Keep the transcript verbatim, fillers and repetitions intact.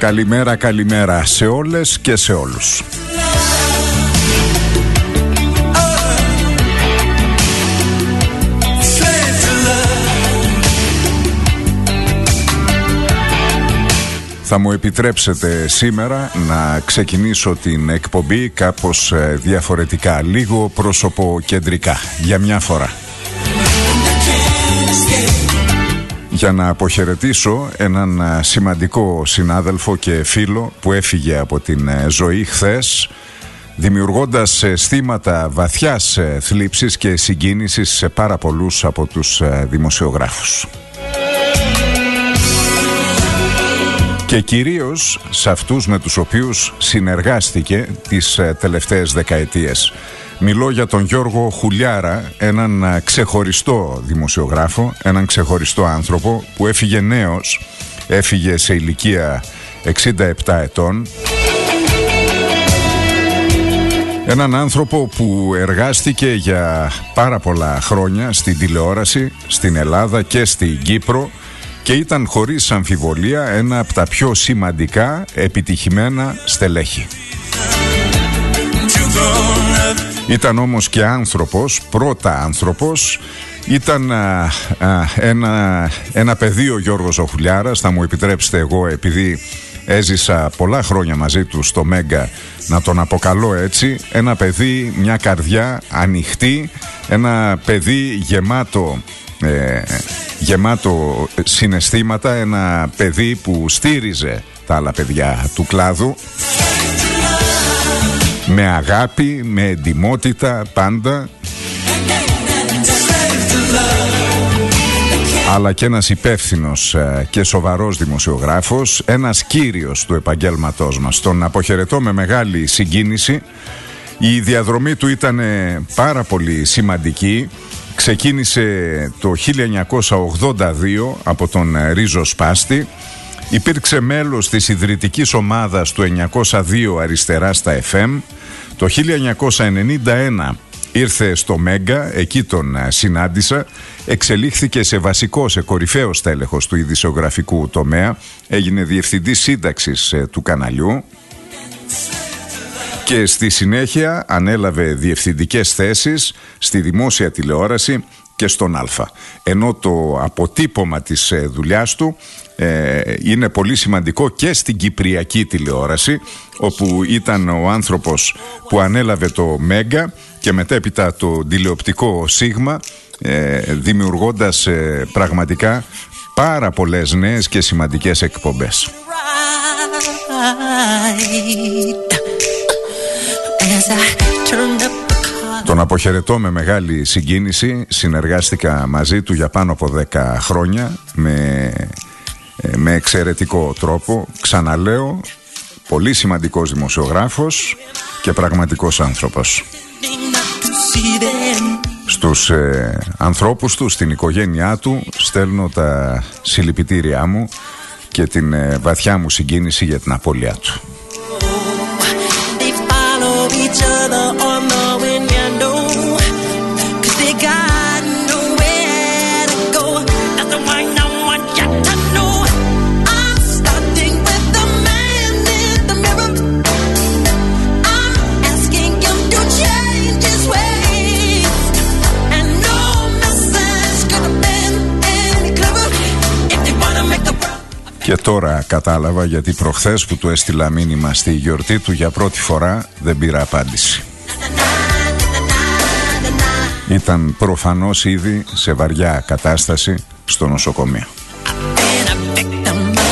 Καλημέρα, καλημέρα σε όλες και σε όλους. Θα μου επιτρέψετε σήμερα να ξεκινήσω την εκπομπή κάπως διαφορετικά, λίγο προσωποκεντρικά, για μια φορά. Για να αποχαιρετήσω έναν σημαντικό συνάδελφο και φίλο που έφυγε από την ζωή χθες, δημιουργώντας αισθήματα βαθιάς θλίψης και συγκίνησης σε πάρα πολλούς από τους δημοσιογράφους. Και κυρίως σε αυτούς με τους οποίους συνεργάστηκε τις τελευταίες δεκαετίες. Μιλώ για τον Γιώργο Χουλιάρα, έναν ξεχωριστό δημοσιογράφο, έναν ξεχωριστό άνθρωπο που έφυγε νέος, έφυγε σε ηλικία εξήντα επτά ετών. Έναν άνθρωπο που εργάστηκε για πάρα πολλά χρόνια στην τηλεόραση, στην Ελλάδα και στην Κύπρο και ήταν χωρίς αμφιβολία ένα από τα πιο σημαντικά επιτυχημένα στελέχη. Ήταν όμως και άνθρωπος, πρώτα άνθρωπος, ήταν α, α, ένα, ένα παιδί ο Γιώργος ο Χουλιάρας, θα μου επιτρέψετε εγώ επειδή έζησα πολλά χρόνια μαζί του στο Μέγκα να τον αποκαλώ έτσι, ένα παιδί, μια καρδιά ανοιχτή, ένα παιδί γεμάτο, ε, γεμάτο συναισθήματα, ένα παιδί που στήριζε τα άλλα παιδιά του κλάδου με αγάπη, με εντιμότητα πάντα, αλλά και ένας υπεύθυνος και σοβαρός δημοσιογράφος, ένας κύριος του επαγγέλματός μας. Τον αποχαιρετώ με μεγάλη συγκίνηση. Η διαδρομή του ήταν πάρα πολύ σημαντική. Ξεκίνησε το χίλια εννιακόσια ογδόντα δύο από τον Ρίζο Σπάστη. Υπήρξε μέλος της ιδρυτικής ομάδας του εννιακόσια δύο Αριστερά στα εφ εμ. Το χίλια εννιακόσια ενενήντα ένα ήρθε στο Μέγκα, εκεί τον συνάντησα. Εξελίχθηκε σε βασικό, σε κορυφαίο στέλεχος του ειδησιογραφικού τομέα. Έγινε διευθυντής σύνταξης του καναλιού και στη συνέχεια ανέλαβε διευθυντικές θέσεις στη δημόσια τηλεόραση και στον Αλφα. Ενώ το αποτύπωμα της δουλειάς του ε, είναι πολύ σημαντικό και στην κυπριακή τηλεόραση, όπου ήταν ο άνθρωπος που ανέλαβε το Μέγκα και μετέπειτα το τηλεοπτικό Σίγμα, ε, δημιουργώντας ε, πραγματικά πάρα πολλές νέες και σημαντικές εκπομπές. Τον αποχαιρετώ με μεγάλη συγκίνηση. Συνεργάστηκα μαζί του για πάνω από δέκα χρόνια με, με εξαιρετικό τρόπο. Ξαναλέω, πολύ σημαντικός δημοσιογράφος και πραγματικός άνθρωπος. Στους ε, ανθρώπους του, στην οικογένειά του, στέλνω τα συλληπιτήριά μου και την ε, βαθιά μου συγκίνηση για την απώλειά του. Και τώρα κατάλαβα γιατί προχθές που του έστειλα μήνυμα στη γιορτή του για πρώτη φορά δεν πήρα απάντηση. Ήταν προφανώς ήδη σε βαριά κατάσταση στο νοσοκομείο.